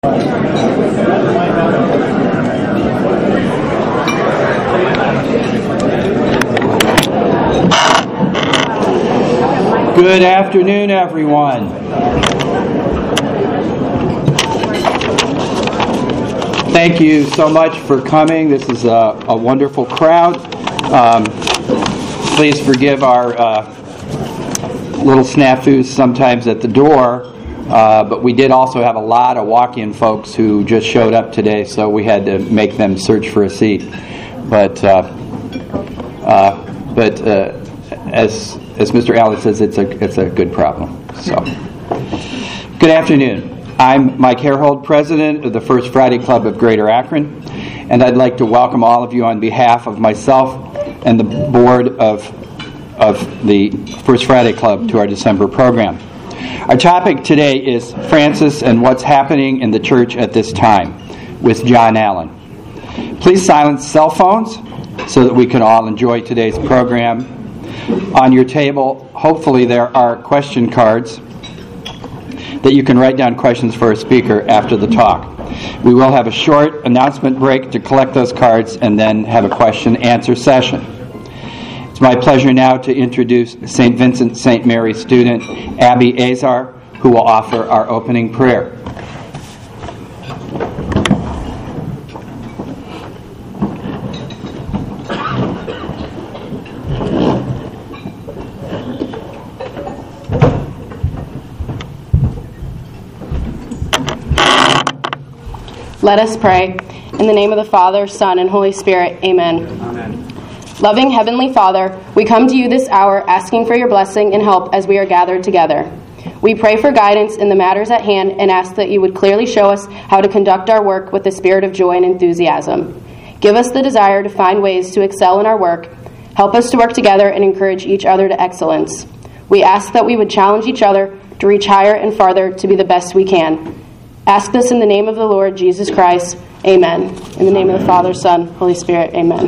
Good afternoon, everyone. Thank you so much for coming. This is a wonderful crowd. Please forgive our little snafus sometimes at the door, but we did also have a lot of walk-in folks who just showed up today, so we had to make them search for a seat. But as Mr. Allen says, it's a good problem. So, good afternoon. I'm Mike Herhold, president of the First Friday Club of Greater Akron, and I'd like to welcome all of you on behalf of myself and the board of the First Friday Club to our December program. Our topic today is Francis and what's happening in the church at this time with John Allen. Please silence cell phones so that we can all enjoy today's program. On your table, hopefully there are question cards that you can write down questions for a speaker after the talk. We will have a short announcement break to collect those cards and then have a question-answer session. It's my pleasure now to introduce St. Vincent St. Mary student Abby Azar, who will offer our opening prayer. Let us pray. In the name of the Father, Son, and Holy Spirit, amen. Amen. Loving Heavenly Father, we come to you this hour asking for your blessing and help as we are gathered together. We pray for guidance in the matters at hand and ask that you would clearly show us how to conduct our work with the spirit of joy and enthusiasm. Give us the desire to find ways to excel in our work. Help us to work together and encourage each other to excellence. We ask that we would challenge each other to reach higher and farther to be the best we can. Ask this in the name of the Lord Jesus Christ. Amen. In the name of the Father, Son, Holy Spirit. Amen.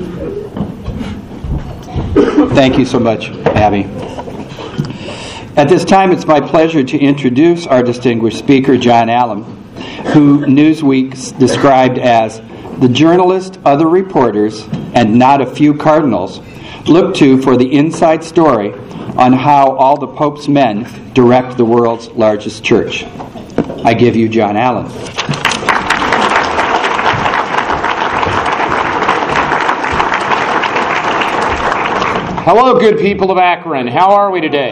Thank you so much, Abby. At this time, it's my pleasure to introduce our distinguished speaker, John Allen, who Newsweek described as the journalist other reporters, and not a few cardinals, look to for the inside story on how all the Pope's men direct the world's largest church. I give you John Allen. Hello, good people of Akron. How are we today?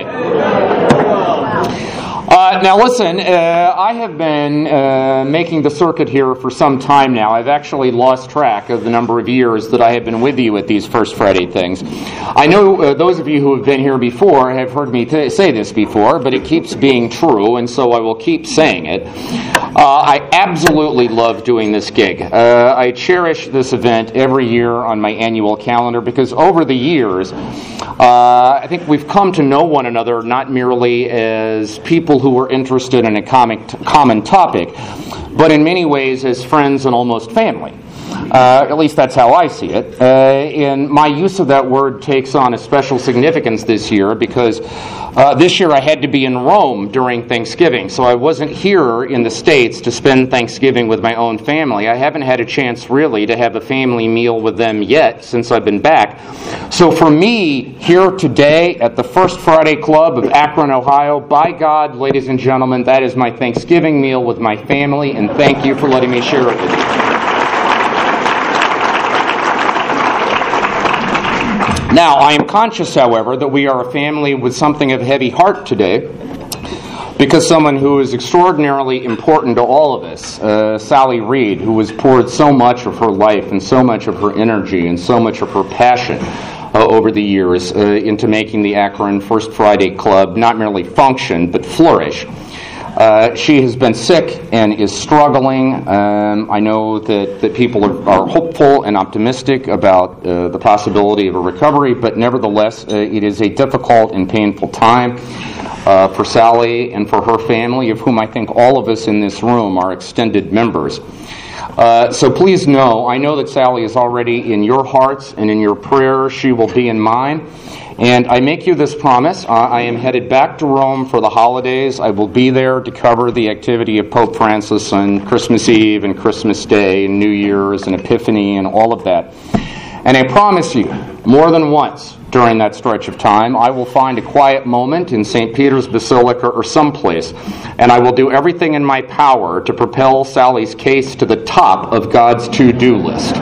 Now listen, I have been making the circuit here for some time now. I've actually lost track of the number of years that I have been with you at these First Friday things. I know those of you who have been here before have heard me say this before, but it keeps being true, and so I will keep saying it. I absolutely love doing this gig. I cherish this event every year on my annual calendar because over the years, I think we've come to know one another not merely as people who are interested in a common topic, but in many ways as friends and almost family. At least that's how I see it. And my use of that word takes on a special significance this year because this year I had to be in Rome during Thanksgiving, so I wasn't here in the States to spend Thanksgiving with my own family. I haven't had a chance really to have a family meal with them yet since I've been back. So for me, here today at the First Friday Club of Akron, Ohio, by God, ladies and gentlemen, that is my Thanksgiving meal with my family, and thank you for letting me share it with you. Now, I am conscious, however, that we are a family with something of heavy heart today because someone who is extraordinarily important to all of us, Sally Reed, who has poured so much of her life and so much of her energy and so much of her passion over the years into making the Akron First Friday Club not merely function, but flourish. She has been sick and is struggling. I know that people are hopeful and optimistic about the possibility of a recovery, but nevertheless, it is a difficult and painful time for Sally and for her family, of whom I think all of us in this room are extended members. So please know, I know that Sally is already in your hearts and in your prayers. She will be in mine. And I make you this promise. I am headed back to Rome for the holidays. I will be there to cover the activity of Pope Francis on Christmas Eve and Christmas Day and New Year's and Epiphany and all of that. And I promise you, more than once during that stretch of time, I will find a quiet moment in St. Peter's Basilica or someplace, and I will do everything in my power to propel Sally's case to the top of God's to-do list.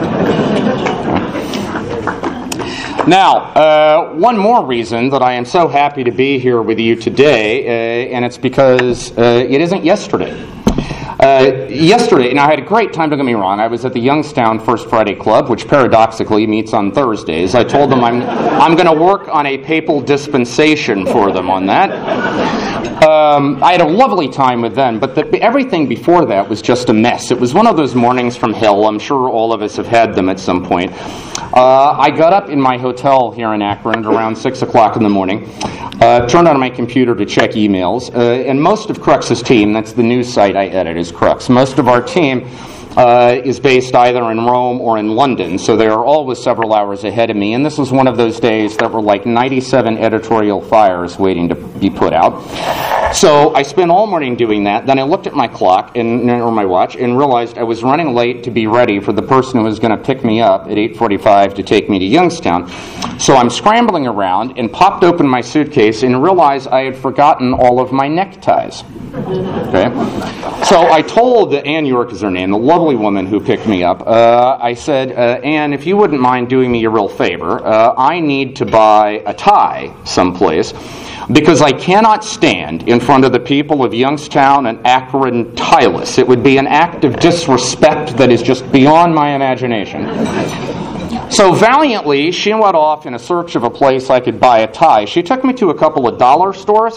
Now, one more reason that I am so happy to be here with you today, and it's because it isn't yesterday. Yesterday, and I had a great time, don't get me wrong, I was at the Youngstown First Friday Club, which paradoxically meets on Thursdays. I told them I'm going to work on a papal dispensation for them on that. I had a lovely time with them, but everything before that was just a mess. It was one of those mornings from hell. I'm sure all of us have had them at some point. I got up in my hotel here in Akron at around 6 o'clock in the morning, turned on my computer to check emails, and most of Crux's team, that's the news site I edit, is Crux. Most of our team is based either in Rome or in London, so they are always several hours ahead of me, and this was one of those days that were like 97 editorial fires waiting to be put out. So I spent all morning doing that. Then I looked at my clock, or my watch, and realized I was running late to be ready for the person who was going to pick me up at 8:45 to take me to Youngstown. So I'm scrambling around and popped open my suitcase and realized I had forgotten all of my neckties. Okay? So I told Ann York is her name, the lovely woman who picked me up. I said, Ann, if you wouldn't mind doing me a real favor, I need to buy a tie someplace because I cannot stand in front of the people of Youngstown and Akron tieless. It would be an act of disrespect that is just beyond my imagination. So valiantly, she went off in a search of a place I could buy a tie. She took me to a couple of dollar stores.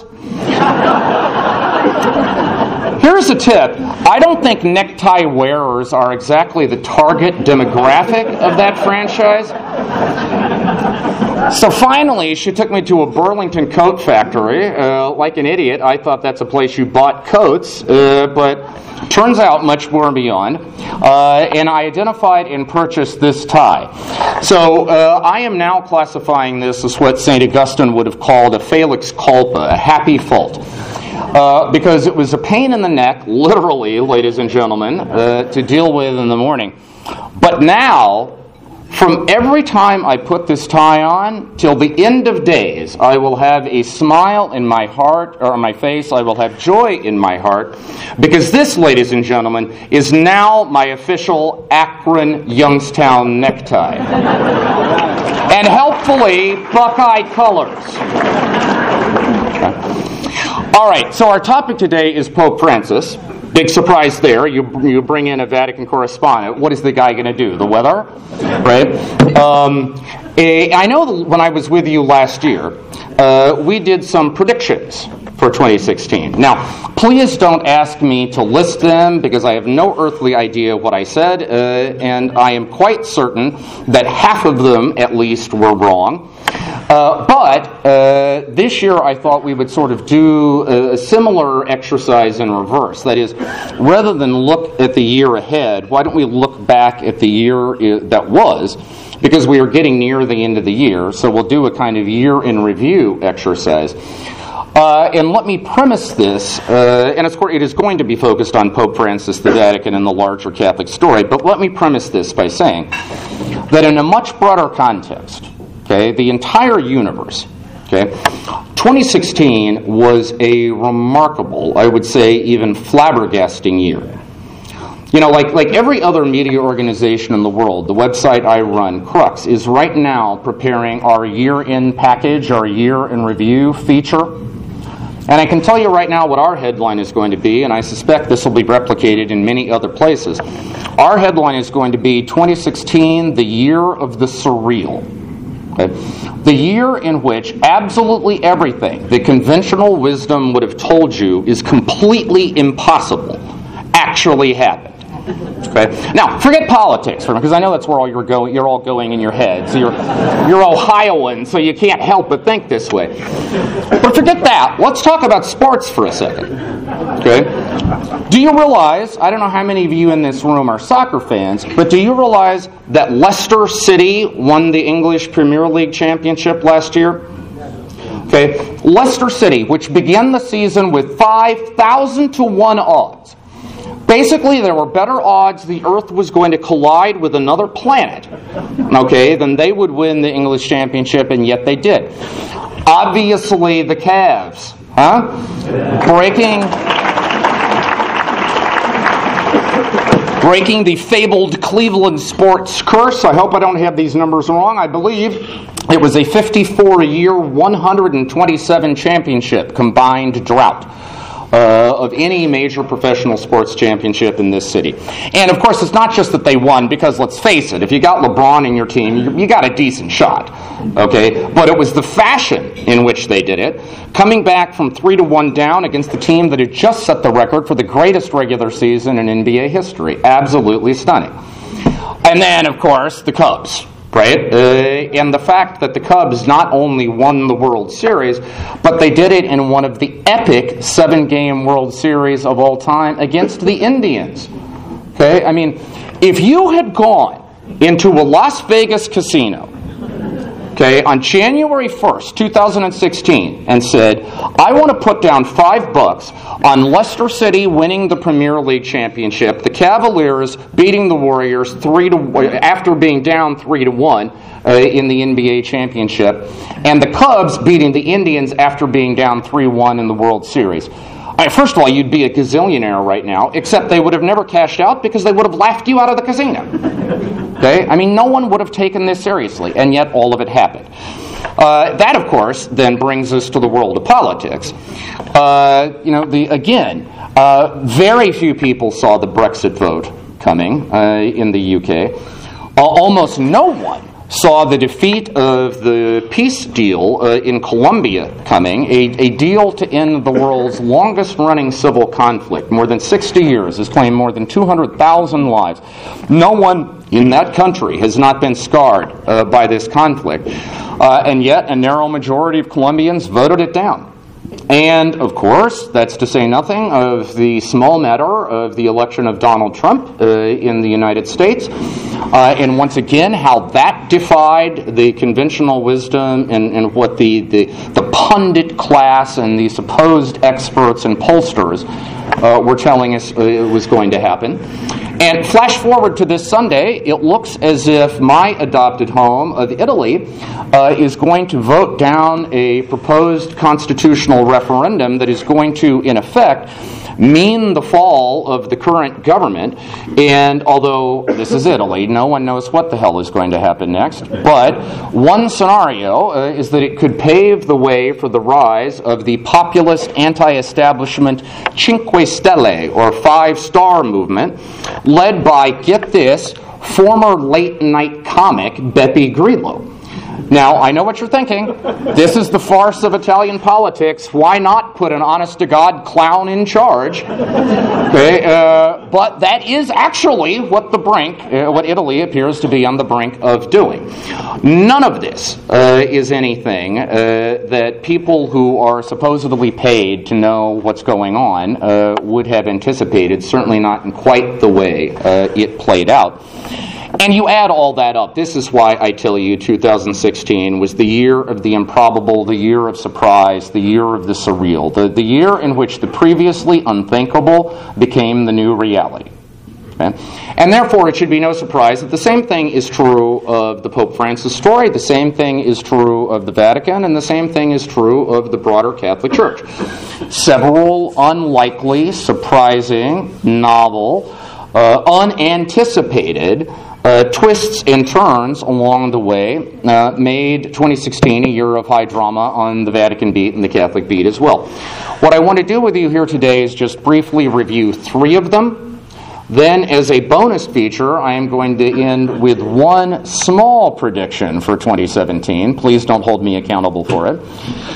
Here's a tip. I don't think necktie wearers are exactly the target demographic of that franchise. So finally, she took me to a Burlington coat factory. Like an idiot, I thought that's a place you bought coats, but turns out much more beyond. And I identified and purchased this tie. So I am now classifying this as what St. Augustine would have called a felix culpa, a happy fault. Because it was a pain in the neck, literally, ladies and gentlemen, to deal with in the morning. But now, from every time I put this tie on till the end of days, I will have a smile in my heart, or on my face. I will have joy in my heart, because this, ladies and gentlemen, is now my official Akron Youngstown necktie. And helpfully, Buckeye colors. All right, so our topic today is Pope Francis. Big surprise there. You bring in a Vatican correspondent. What is the guy going to do? The weather? Right? I know when I was with you last year, we did some predictions for 2016. Now, please don't ask me to list them because I have no earthly idea what I said, and I am quite certain that half of them, at least, were wrong. But this year I thought we would sort of do a similar exercise in reverse. That is, rather than look at the year ahead, why don't we look back at the year that was, because we are getting near the end of the year, so we'll do a kind of year in review exercise. And let me premise this, and of course it is going to be focused on Pope Francis, the Vatican, and the larger Catholic story, but let me premise this by saying that in a much broader context, okay, the entire universe, okay, 2016 was a remarkable, I would say even flabbergasting year. You know, like every other media organization in the world, the website I run, Crux, is right now preparing our year-end package, our year-in-review feature. And I can tell you right now what our headline is going to be, and I suspect this will be replicated in many other places. Our headline is going to be 2016, the year of the surreal. Okay? The year in which absolutely everything that conventional wisdom would have told you is completely impossible actually happened. Okay? Now, forget politics for a minute, because I know that's where all you're all going in your heads. So you're Ohioan, so you can't help but think this way. But forget that. Let's talk about sports for a second. Okay? Do you realize, I don't know how many of you in this room are soccer fans, but do you realize that Leicester City won the English Premier League championship last year? Okay, Leicester City, which began the season with 5,000 to 1 odds. Basically, there were better odds the Earth was going to collide with another planet, okay, than they would win the English Championship, and yet they did. Obviously, the Cavs, breaking the fabled Cleveland sports curse. I hope I don't have these numbers wrong. I believe it was a 54-year, 127 championship combined drought of any major professional sports championship in this city. And of course, it's not just that they won, because let's face it, if you got LeBron in your team, you got a decent shot. Okay? But it was the fashion in which they did it, coming back from 3-1 down against the team that had just set the record for the greatest regular season in NBA history. Absolutely stunning. And then, of course, the Cubs. Right? And the fact that the Cubs not only won the World Series, but they did it in one of the epic 7-game World Series of all time against the Indians. Okay? I mean, if you had gone into a Las Vegas casino, okay, on January 1st, 2016, and said, I want to put down $5 on Leicester City winning the Premier League championship, the Cavaliers beating the Warriors after being down 3-1 in the NBA championship, and the Cubs beating the Indians after being down 3-1 in the World Series. First of all, you'd be a gazillionaire right now, except they would have never cashed out because they would have laughed you out of the casino. Okay? I mean, no one would have taken this seriously, and yet all of it happened. That, of course, then brings us to the world of politics. Very few people saw the Brexit vote coming in the UK. Almost no one saw the defeat of the peace deal in Colombia coming, a deal to end the world's longest-running civil conflict. More than 60 years, has claimed more than 200,000 lives. No one in that country has not been scarred by this conflict, and yet a narrow majority of Colombians voted it down. And, of course, that's to say nothing of the small matter of the election of Donald Trump in the United States. And once again, how that defied the conventional wisdom and what the pundit class and the supposed experts and pollsters were telling us was going to happen. And flash forward to this Sunday, it looks as if my adopted home of Italy is going to vote down a proposed constitutional referendum that is going to, in effect, mean the fall of the current government. And although this is Italy, no one knows what the hell is going to happen next. But one scenario is that it could pave the way for the rise of the populist anti-establishment Cinque Stelle, or 5-star movement, led by, get this, former late-night comic Beppe Grillo. Now, I know what you're thinking. This is the farce of Italian politics. Why not put an honest-to-God clown in charge? Okay, but that is actually what what Italy appears to be on the brink of doing. None of this is anything that people who are supposedly paid to know what's going on would have anticipated, certainly not in quite the way it played out. And you add all that up. This is why I tell you 2016 was the year of the improbable, the year of surprise, the year of the surreal, the year in which the previously unthinkable became the new reality. Okay? And therefore, it should be no surprise that the same thing is true of the Pope Francis story, the same thing is true of the Vatican, and the same thing is true of the broader Catholic Church. Several unlikely, surprising, novel, unanticipated twists and turns along the way made 2016 a year of high drama on the Vatican beat and the Catholic beat as well. What I want to do with you here today is just briefly review 3 of them. Then, as a bonus feature, I am going to end with one small prediction for 2017. Please don't hold me accountable for it.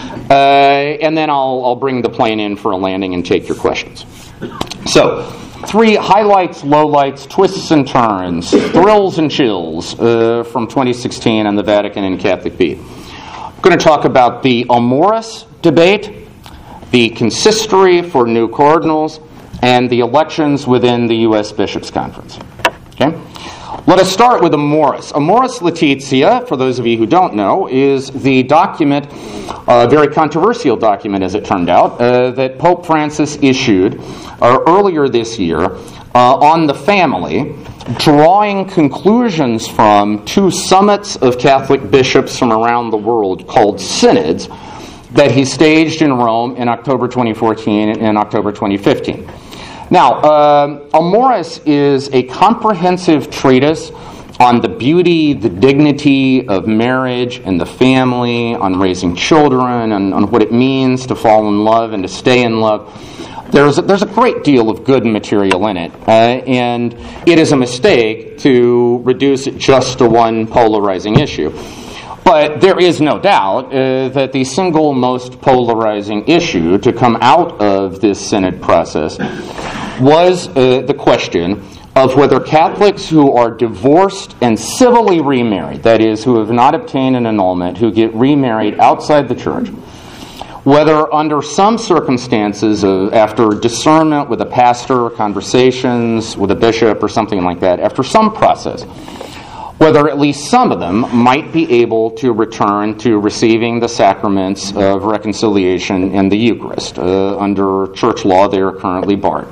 And then I'll bring the plane in for a landing and take your questions. So, 3 highlights, lowlights, twists and turns, thrills and chills from 2016 on the Vatican and Catholic beat. I'm going to talk about the Amoris debate, the consistory for new cardinals, and the elections within the U.S. Bishops' Conference. Okay? Let us start with Amoris. Amoris Laetitia, for those of you who don't know, is the document, a very controversial document as it turned out, that Pope Francis issued earlier this year on the family, drawing conclusions from two summits of Catholic bishops from around the world called synods that he staged in Rome in October 2014 and October 2015. Now, Amoris is a comprehensive treatise on the beauty, the dignity of marriage and the family, on raising children, on what it means to fall in love and to stay in love. There's a great deal of good material in it, and it is a mistake to reduce it just to one polarizing issue. But there is no doubt that the single most polarizing issue to come out of this synod process was the question of whether Catholics who are divorced and civilly remarried, that is, who have not obtained an annulment, who get remarried outside the church, whether under some circumstances, after discernment with a pastor, conversations with a bishop or something like that, after some process, whether at least some of them might be able to return to receiving the sacraments of reconciliation and the Eucharist. Under church law, they are currently barred.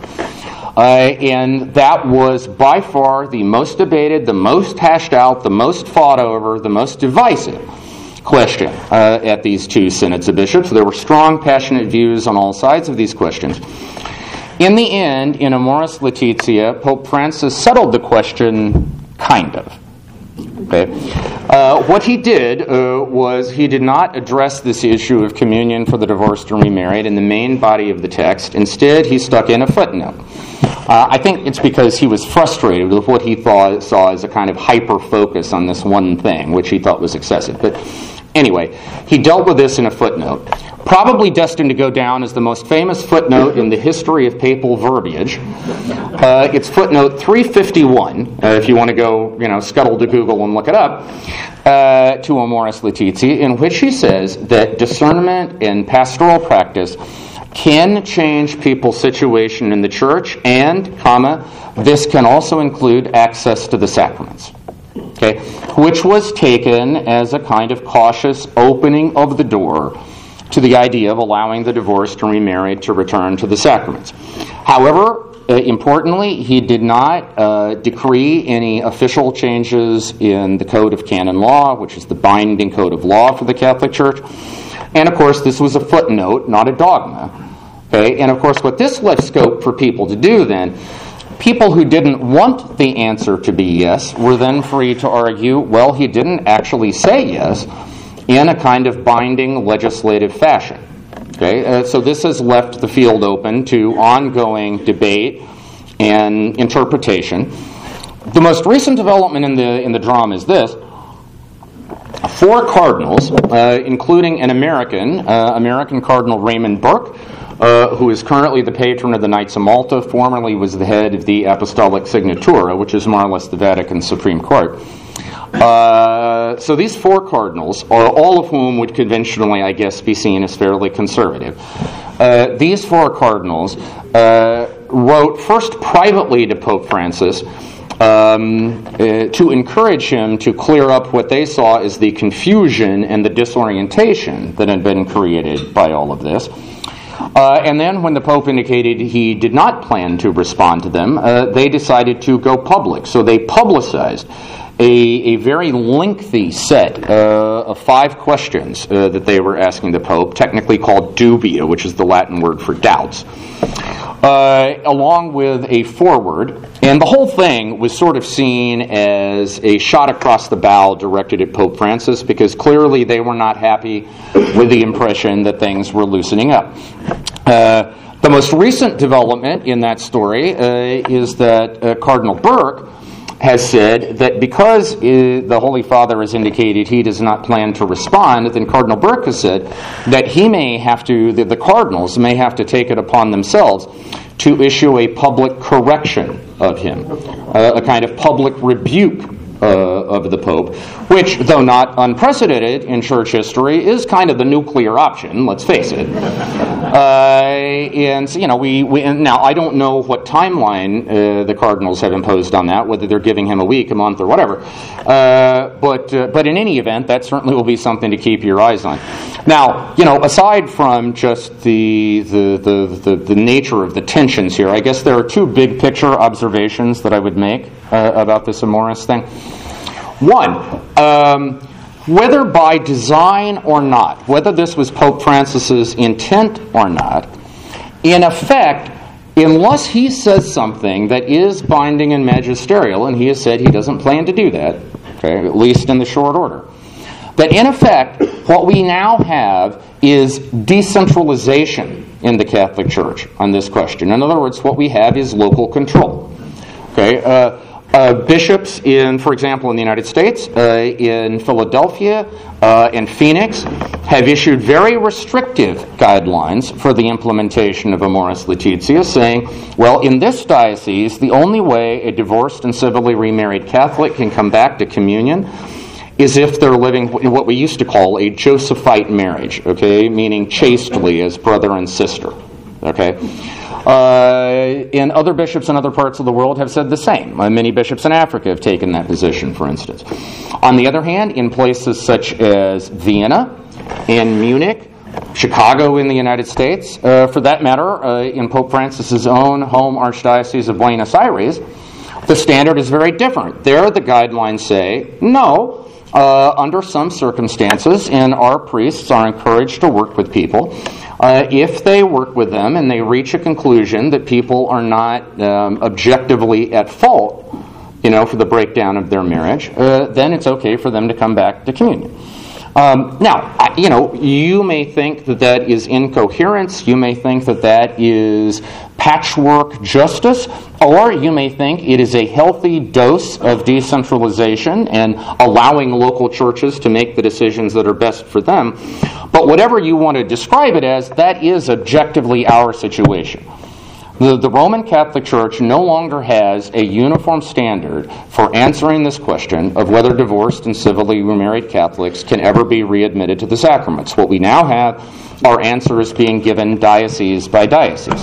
And that was by far the most debated, the most hashed out, the most fought over, the most divisive question at these two synods of bishops. There were strong, passionate views on all sides of these questions. In the end, in Amoris Laetitia, Pope Francis settled the question, kind of. Okay. What he did was he did not address this issue of communion for the divorced and remarried in the main body of the text. Instead, he stuck in a footnote. I think it's because he was frustrated with what he saw as a kind of hyper-focus on this one thing, which he thought was excessive. But anyway, he dealt with this in a footnote, probably destined to go down as the most famous footnote in the history of papal verbiage. It's footnote 351, if you want to go, scuttle to Google and look it up, to Amoris Laetitia, in which he says that discernment and pastoral practice can change people's situation in the church, and, this can also include access to the sacraments. Okay, which was taken as a kind of cautious opening of the door to the idea of allowing the divorced and remarried to return to the sacraments. However, importantly, he did not decree any official changes in the Code of Canon Law, which is the binding code of law for the Catholic Church. And of course, this was a footnote, not a dogma. Okay? And of course, what this left scope for people to do then, people who didn't want the answer to be yes were then free to argue, well, he didn't actually say yes in a kind of binding legislative fashion. Okay? So this has left the field open to ongoing debate and interpretation. The most recent development in the drama is this. 4 cardinals, including an American Cardinal Raymond Burke, who is currently the patron of the Knights of Malta, formerly was the head of the Apostolic Signatura, which is more or less the Vatican Supreme Court. So these 4 cardinals, all of whom would conventionally, I guess, be seen as fairly conservative, these 4 cardinals wrote first privately to Pope Francis to encourage him to clear up what they saw as the confusion and the disorientation that had been created by all of this. And then when the Pope indicated he did not plan to respond to them, they decided to go public. So they publicized a very lengthy set of 5 questions that they were asking the Pope, technically called dubia, which is the Latin word for doubts, along with a foreword. And the whole thing was sort of seen as a shot across the bow directed at Pope Francis, because clearly they were not happy with the impression that things were loosening up. The most recent development in that story is that Cardinal Burke has said that because the Holy Father has indicated he does not plan to respond, then Cardinal Burke has said that he may have to, the cardinals may have to take it upon themselves to issue a public correction of him, a kind of public rebuke of the Pope, which, though not unprecedented in church history, is kind of the nuclear option, let's face it. And so, and now I don't know what timeline the Cardinals have imposed on that, whether they're giving him a week, a month, or whatever. But in any event, that certainly will be something to keep your eyes on. Now, aside from just the nature of the tensions here, I guess there are two big picture observations that I would make about this Amoris thing. One, whether by design or not, whether this was Pope Francis's intent or not, in effect, unless he says something that is binding and magisterial, and he has said he doesn't plan to do that, okay, at least in the short order, that in effect, what we now have is decentralization in the Catholic Church on this question. In other words, what we have is local control. Okay, bishops for example, in the United States, in Philadelphia, and Phoenix, have issued very restrictive guidelines for the implementation of Amoris Laetitia, saying, well, in this diocese, the only way a divorced and civilly remarried Catholic can come back to communion is if they're living in what we used to call a Josephite marriage, okay, meaning chastely as brother and sister, okay? And other bishops in other parts of the world have said the same. Many bishops in Africa have taken that position, for instance. On the other hand, in places such as Vienna and Munich, Chicago in the United States, for that matter, in Pope Francis's own home Archdiocese of Buenos Aires, the standard is very different. There, the guidelines say, no, under some circumstances, and our priests are encouraged to work with people, if they work with them and they reach a conclusion that people are not objectively at fault, for the breakdown of their marriage, then it's okay for them to come back to communion. Now, you may think that is incoherence, you may think that is patchwork justice, or you may think it is a healthy dose of decentralization and allowing local churches to make the decisions that are best for them. But whatever you want to describe it as, that is objectively our situation. The Roman Catholic Church no longer has a uniform standard for answering this question of whether divorced and civilly remarried Catholics can ever be readmitted to the sacraments. What we now have are answers being given diocese by diocese.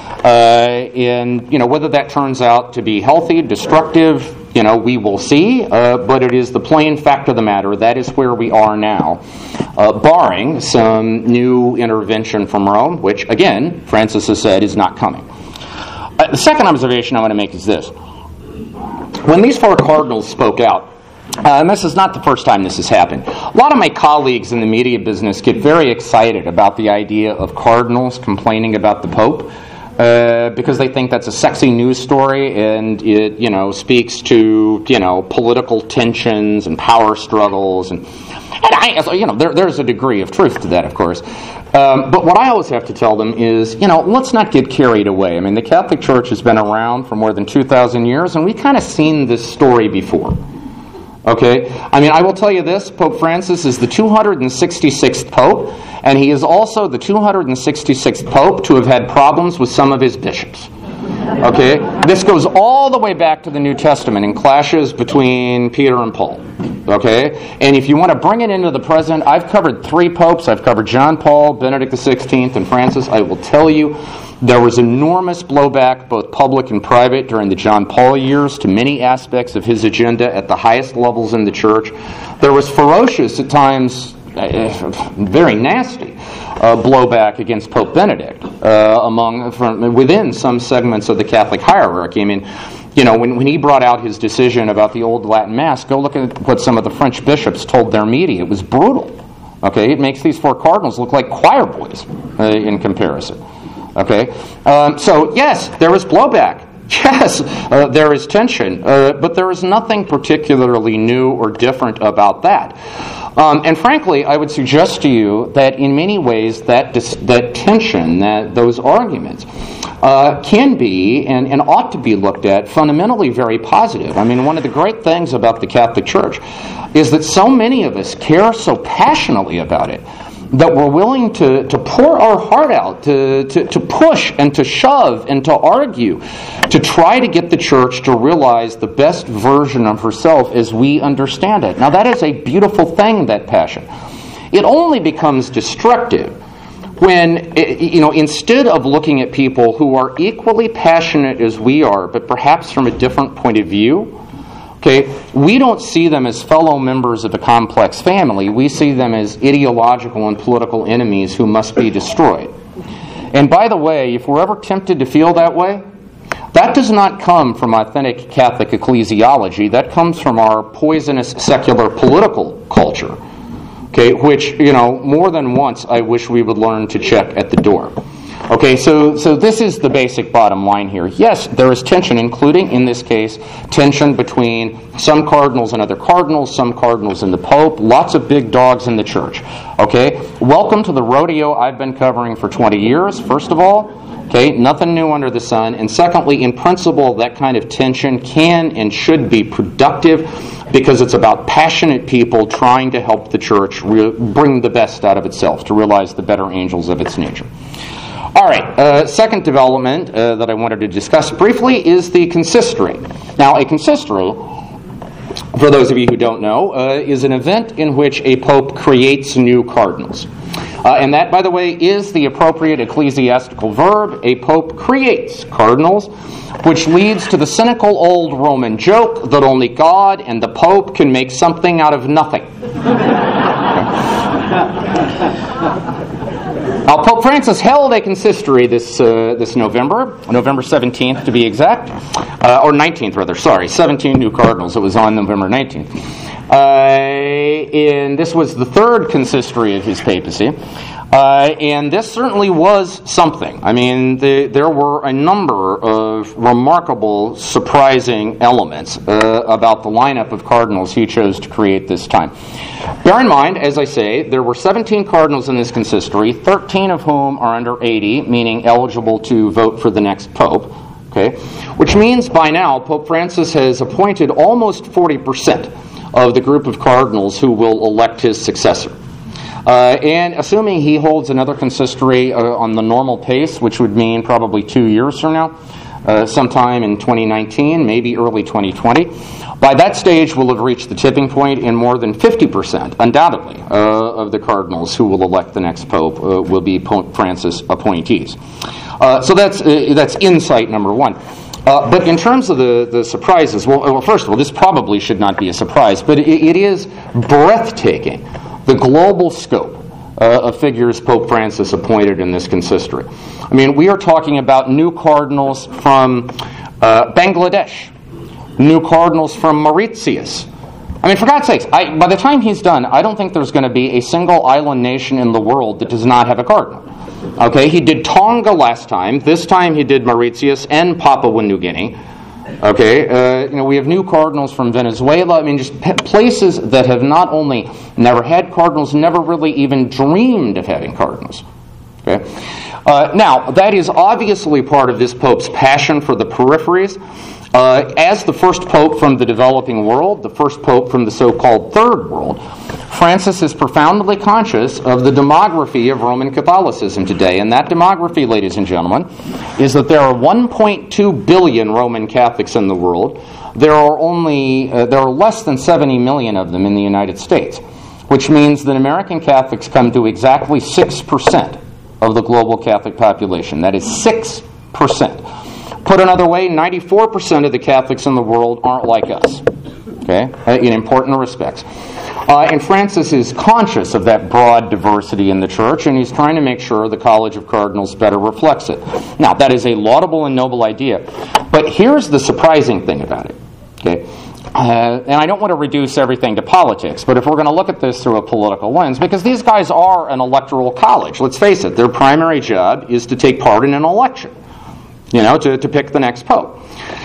And whether that turns out to be healthy, destructive, we will see. But it is the plain fact of the matter. That is where we are now, barring some new intervention from Rome, which, again, Francis has said is not coming. The second observation I want to make is this. When these four cardinals spoke out, and this is not the first time this has happened, a lot of my colleagues in the media business get very excited about the idea of cardinals complaining about the Pope, because they think that's a sexy news story and it, speaks to, political tensions and power struggles. And there's a degree of truth to that, of course. But what I always have to tell them is, let's not get carried away. I mean, the Catholic Church has been around for more than 2,000 years, and we've kind of seen this story before. Okay? I mean, I will tell you this, Pope Francis is the 266th Pope, and he is also the 266th Pope to have had problems with some of his bishops. Okay? This goes all the way back to the New Testament in clashes between Peter and Paul. Okay? And if you want to bring it into the present, I've covered 3 popes. I've covered John Paul, Benedict XVI, and Francis. I will tell you, there was enormous blowback, both public and private, during the John Paul years to many aspects of his agenda at the highest levels in the Church. There was ferocious, at times, very nasty blowback against Pope Benedict within some segments of the Catholic hierarchy. I mean, when he brought out his decision about the Old Latin Mass, go look at what some of the French bishops told their media. It was brutal. Okay, it makes these 4 cardinals look like choir boys in comparison. Okay, so yes, there is blowback. Yes, there is tension, but there is nothing particularly new or different about that. And frankly, I would suggest to you that in many ways that tension, those arguments, can be and ought to be looked at fundamentally very positive. I mean, one of the great things about the Catholic Church is that so many of us care so passionately about it that we're willing to pour our heart out, to push and to shove and to argue, to try to get the Church to realize the best version of herself as we understand it. Now, that is a beautiful thing, that passion. It only becomes destructive when, instead of looking at people who are equally passionate as we are, but perhaps from a different point of view, okay, we don't see them as fellow members of a complex family. We see them as ideological and political enemies who must be destroyed. And by the way, if we're ever tempted to feel that way, that does not come from authentic Catholic ecclesiology. That comes from our poisonous secular political culture, okay, which, more than once I wish we would learn to check at the door. Okay, so this is the basic bottom line here. Yes, there is tension, including, in this case, tension between some cardinals and other cardinals, some cardinals and the Pope, lots of big dogs in the church. Okay, welcome to the rodeo I've been covering for 20 years, first of all. Okay, nothing new under the sun. And secondly, in principle, that kind of tension can and should be productive because it's about passionate people trying to help the church bring the best out of itself, to realize the better angels of its nature. All right, second development that I wanted to discuss briefly is the consistory. Now, a consistory, for those of you who don't know, is an event in which a pope creates new cardinals. And that, by the way, is the appropriate ecclesiastical verb. A pope creates cardinals, which leads to the cynical old Roman joke that only God and the pope can make something out of nothing. Now, Pope Francis held a consistory this November 17th to be exact, or 19th rather, 17 new cardinals. It was on November 19th. And this was the third consistory of his papacy. And this certainly was something. I mean, there were a number of remarkable, surprising elements about the lineup of cardinals he chose to create this time. Bear in mind, as I say, there were 17 cardinals in this consistory, 13 of whom are under 80, meaning eligible to vote for the next pope. Okay, which means by now Pope Francis has appointed almost 40% of the group of cardinals who will elect his successor. And assuming he holds another consistory on the normal pace, which would mean probably 2 years from now, sometime in 2019, maybe early 2020, by that stage we'll have reached the tipping point, and more than 50%, undoubtedly, of the cardinals who will elect the next pope will be Pope Francis appointees. So that's insight number one. But in terms of the surprises, well, first of all, this probably should not be a surprise, but it is breathtaking, the global scope of figures Pope Francis appointed in this consistory. I mean, we are talking about new cardinals from Bangladesh, new cardinals from Mauritius. I mean, for God's sakes, by the time he's done, I don't think there's going to be a single island nation in the world that does not have a cardinal. Okay, he did Tonga last time. This time he did Mauritius and Papua New Guinea. Okay, we have new cardinals from Venezuela. I mean, just places that have not only never had cardinals, never really even dreamed of having cardinals. Okay, now that is obviously part of this pope's passion for the peripheries. As the first pope from the developing world, the first pope from the so-called third world, Francis is profoundly conscious of the demography of Roman Catholicism today. And that demography, ladies and gentlemen, is that there are 1.2 billion Roman Catholics in the world. There are less than 70 million of them in the United States, which means that American Catholics come to exactly 6% of the global Catholic population. That is 6%. Put another way, 94% of the Catholics in the world aren't like us, okay, in important respects. And Francis is conscious of that broad diversity in the Church, and he's trying to make sure the College of Cardinals better reflects it. Now, that is a laudable and noble idea, but here's the surprising thing about it, okay? And I don't want to reduce everything to politics, but if we're going to look at this through a political lens, because these guys are an electoral college, let's face it, their primary job is to take part in an election. To pick the next pope.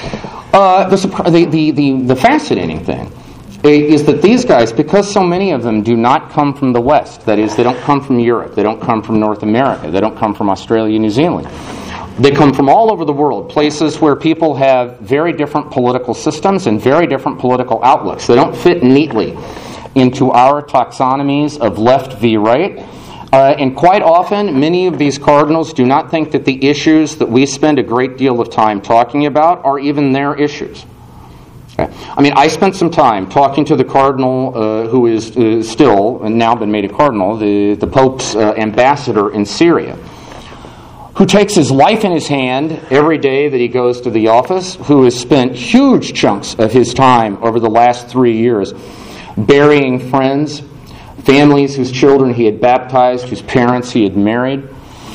The fascinating thing is that these guys, because so many of them do not come from the West, that is, they don't come from Europe, they don't come from North America, they don't come from Australia, New Zealand. They come from all over the world, places where people have very different political systems and very different political outlooks. They don't fit neatly into our taxonomies of left v. right. And quite often, many of these cardinals do not think that the issues that we spend a great deal of time talking about are even their issues. Okay. I mean, I spent some time talking to the cardinal who is still, and now been made a cardinal, the Pope's ambassador in Syria, who takes his life in his hand every day that he goes to the office, who has spent huge chunks of his time over the last 3 years burying friends, families whose children he had baptized, whose parents he had married,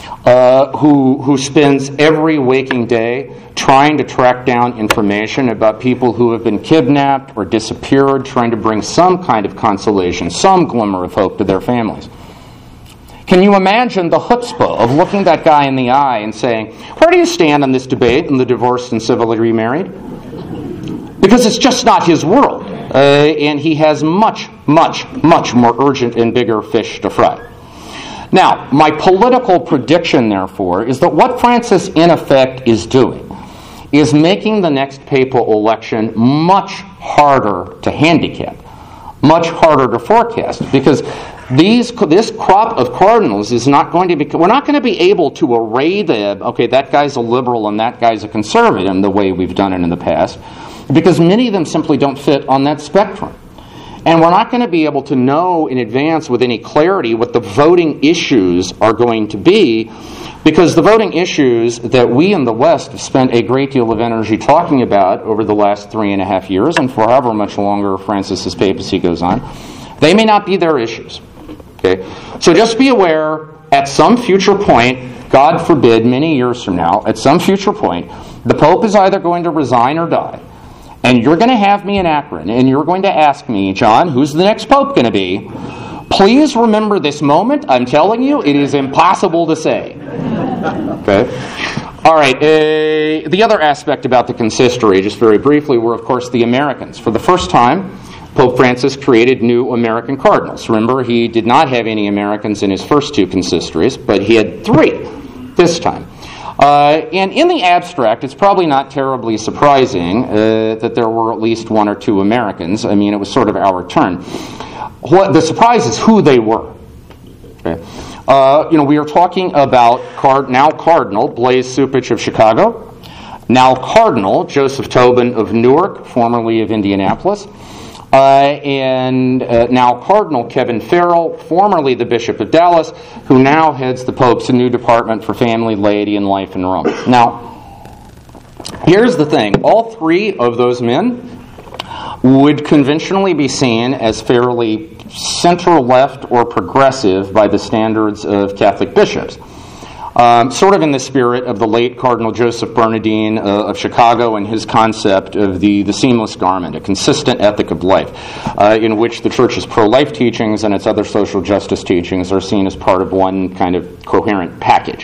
who spends every waking day trying to track down information about people who have been kidnapped or disappeared, trying to bring some kind of consolation, some glimmer of hope to their families. Can you imagine the chutzpah of looking that guy in the eye and saying, where do you stand on this debate in the divorced and civilly remarried? Because it's just not his world. And he has much, much, much more urgent and bigger fish to fry. Now, my political prediction, therefore, is that what Francis, in effect, is doing is making the next papal election much harder to handicap, much harder to forecast, because this crop of cardinals is not going to be, we're not going to be able to array them, okay, that guy's a liberal and that guy's a conservative in the way we've done it in the past, because many of them simply don't fit on that spectrum. And we're not going to be able to know in advance with any clarity what the voting issues are going to be, because the voting issues that we in the West have spent a great deal of energy talking about over the last 3.5 years, and for however much longer Francis's papacy goes on, they may not be their issues. Okay? So just be aware, at some future point, God forbid, many years from now, at some future point, the Pope is either going to resign or die. And you're going to have me in Akron, and you're going to ask me, John, who's the next Pope going to be? Please remember this moment. I'm telling you, it is impossible to say. Okay? All right. The other aspect about the consistory, just very briefly, were, of course, the Americans. For the first time, Pope Francis created new American cardinals. Remember, he did not have any Americans in his first two consistories, but he had 3 this time. And in the abstract, it's probably not terribly surprising that there were at least 1 or 2 Americans. I mean, it was sort of our turn. What the surprise is who they were. Okay. We are talking about now Cardinal Blaise Cupich of Chicago, now Cardinal Joseph Tobin of Newark, formerly of Indianapolis, and now Cardinal Kevin Farrell, formerly the Bishop of Dallas, who now heads the Pope's new department for family, laity, and life in Rome. Now, here's the thing. All 3 of those men would conventionally be seen as fairly center-left or progressive by the standards of Catholic bishops. Sort of in the spirit of the late Cardinal Joseph Bernardin of Chicago and his concept of the seamless garment, a consistent ethic of life, in which the Church's pro-life teachings and its other social justice teachings are seen as part of one kind of coherent package.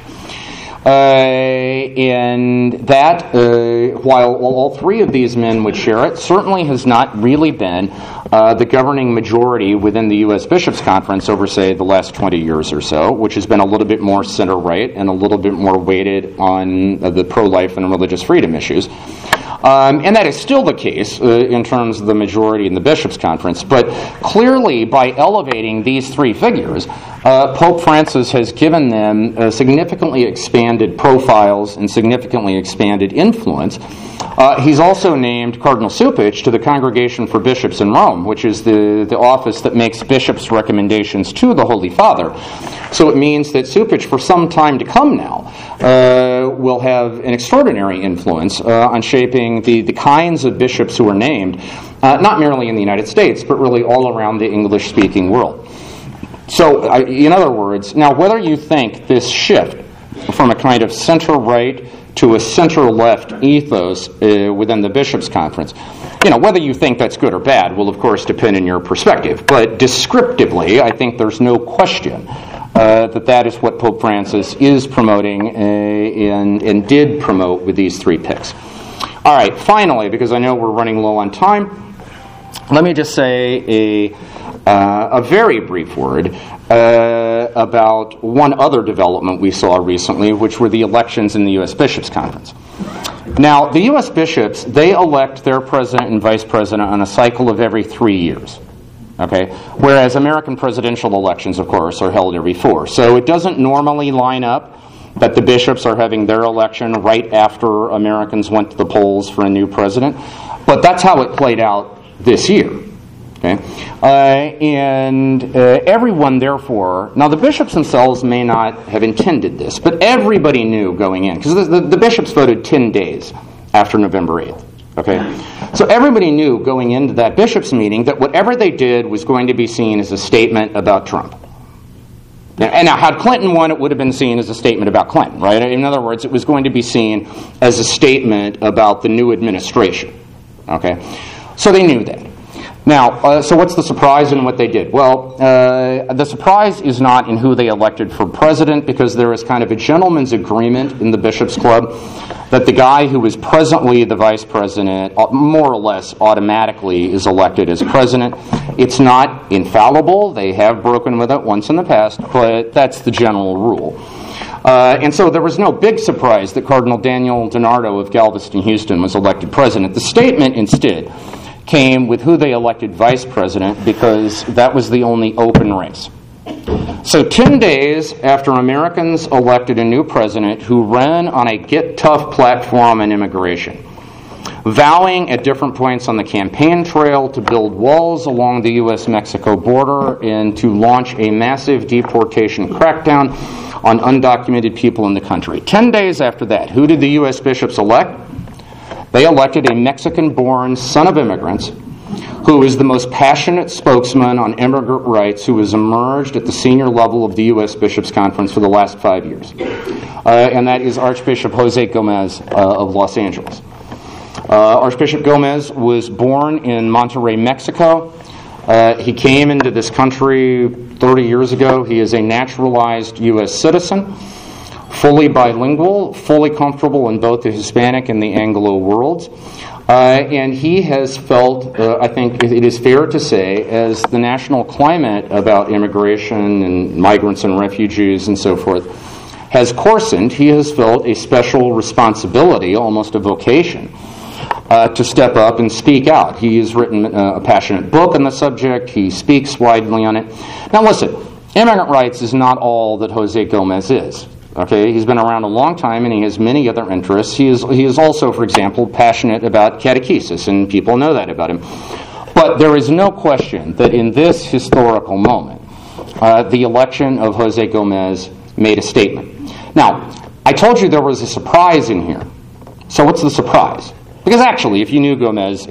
And that, while all 3 of these men would share it, certainly has not really been the governing majority within the U.S. Bishops' Conference over, say, the last 20 years or so, which has been a little bit more center-right and a little bit more weighted on the pro-life and religious freedom issues. And that is still the case in terms of the majority in the Bishops' Conference. But clearly, by elevating these 3 figures, Pope Francis has given them significantly expanded profiles and significantly expanded influence. He's also named Cardinal Cupich to the Congregation for Bishops in Rome, which is the office that makes bishops' recommendations to the Holy Father. So it means that Cupich, for some time to come now, will have an extraordinary influence on shaping the kinds of bishops who are named, not merely in the United States, but really all around the English-speaking world. So, in other words, now whether you think this shift from a kind of center-right to a center-left ethos within the Bishops' Conference, whether you think that's good or bad will, of course, depend on your perspective. But descriptively, I think there's no question that is what Pope Francis is promoting and did promote with these 3 picks. All right, finally, because I know we're running low on time, let me just say a very brief word about one other development we saw recently, which were the elections in the U.S. Bishops' Conference. Now, the U.S. bishops, they elect their president and vice president on a cycle of every 3 years. Okay? Whereas American presidential elections, of course, are held every 4. So it doesn't normally line up that the bishops are having their election right after Americans went to the polls for a new president. But that's how it played out this year. Okay? Everyone, therefore, now the bishops themselves may not have intended this, but everybody knew going in, because the bishops voted 10 days after November 8th. Okay? So everybody knew going into that bishops' meeting that whatever they did was going to be seen as a statement about Trump. And now, had Clinton won, it would have been seen as a statement about Clinton, right? In other words, it was going to be seen as a statement about the new administration. Okay? So they knew that. Now, so what's the surprise in what they did? Well, the surprise is not in who they elected for president, because there is kind of a gentleman's agreement in the Bishops' Club that the guy who is presently the vice president, more or less automatically, is elected as president. It's not infallible. They have broken with it once in the past, but that's the general rule. And so there was no big surprise that Cardinal Daniel DiNardo of Galveston, Houston, was elected president. The statement, instead, came with who they elected vice president, because that was the only open race. So 10 days after Americans elected a new president who ran on a get tough platform on immigration, vowing at different points on the campaign trail to build walls along the U.S.-Mexico border and to launch a massive deportation crackdown on undocumented people in the country. 10 days after that, who did the U.S. bishops elect? They elected a Mexican-born son of immigrants who is the most passionate spokesman on immigrant rights who has emerged at the senior level of the U.S. Bishops' Conference for the last 5 years. And that is Archbishop Jose Gomez of Los Angeles. Archbishop Gomez was born in Monterrey, Mexico. He came into this country 30 years ago. He is a naturalized U.S. citizen, fully bilingual, fully comfortable in both the Hispanic and the Anglo worlds. And he has felt, I think it is fair to say, as the national climate about immigration and migrants and refugees and so forth has coarsened, he has felt a special responsibility, almost a vocation, to step up and speak out. He has written a passionate book on the subject. He speaks widely on it. Now listen, immigrant rights is not all that Jose Gomez is. Okay, he's been around a long time, and he has many other interests. He is also, for example, passionate about catechesis, and people know that about him. But there is no question that in this historical moment, the election of Jose Gomez made a statement. Now, I told you there was a surprise in here. So what's the surprise? Because actually, if you knew Gomez,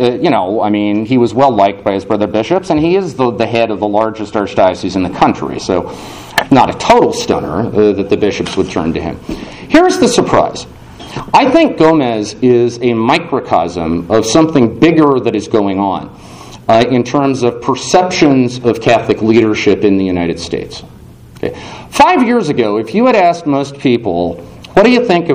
he was well liked by his brother bishops, and he is the head of the largest archdiocese in the country. So not a total stunner that the bishops would turn to him. Here's the surprise. I think Gomez is a microcosm of something bigger that is going on in terms of perceptions of Catholic leadership in the United States. Okay. 5 years ago, if you had asked most people, what do you think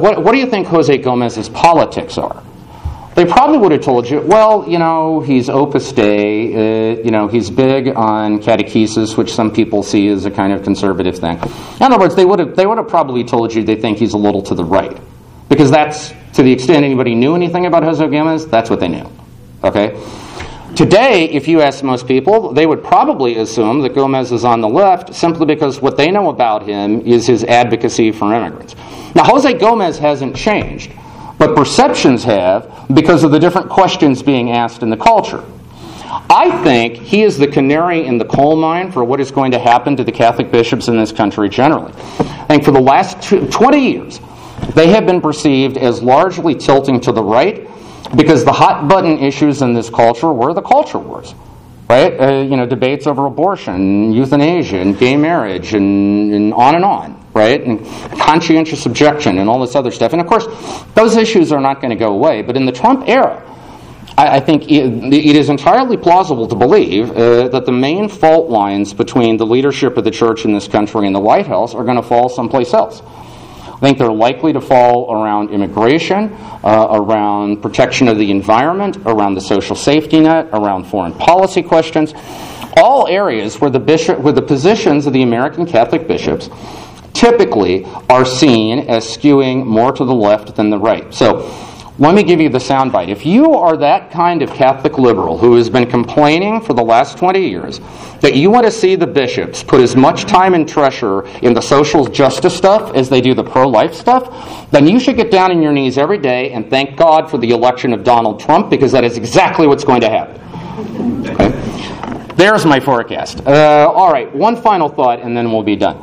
Jose Gomez's politics are? They probably would have told you, well, he's Opus Dei, he's big on catechesis, which some people see as a kind of conservative thing. In other words, they would have probably told you they think he's a little to the right. Because that's, to the extent anybody knew anything about Jose Gomez, that's what they knew. Okay? Today, if you ask most people, they would probably assume that Gomez is on the left simply because what they know about him is his advocacy for immigrants. Now, Jose Gomez hasn't changed, but perceptions have because of the different questions being asked in the culture. I think he is the canary in the coal mine for what is going to happen to the Catholic bishops in this country generally. I think for the last 20 years, they have been perceived as largely tilting to the right because the hot-button issues in this culture were the culture wars. Right? Debates over abortion, euthanasia, and gay marriage, and on, right? And conscientious objection and all this other stuff. And of course, those issues are not going to go away. But in the Trump era, I think it is entirely plausible to believe that the main fault lines between the leadership of the church in this country and the White House are going to fall someplace else. I think they're likely to fall around immigration, around protection of the environment, around the social safety net, around foreign policy questions, all areas where the positions of the American Catholic bishops typically are seen as skewing more to the left than the right. So Let me give you the soundbite. If you are that kind of Catholic liberal who has been complaining for the last 20 years that you want to see the bishops put as much time and treasure in the social justice stuff as they do the pro-life stuff, then you should get down on your knees every day and thank God for the election of Donald Trump, because that is exactly what's going to happen. Okay? There's my forecast. All right, one final thought and then we'll be done.